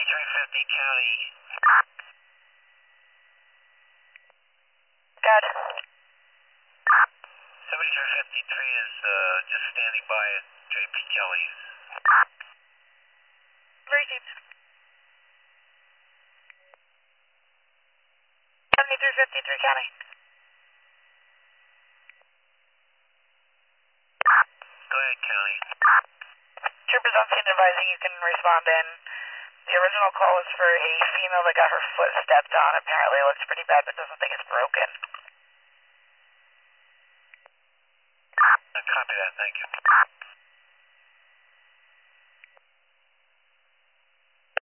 7350 County. Got it. 7353 is just standing by at JP Kelly's. Received. 7353 County. Go ahead, County. Troopers on scene advising you can respond in. The original call was for a female that got her foot stepped on. Apparently it looks pretty bad, but doesn't think it's broken. Copy that, thank you.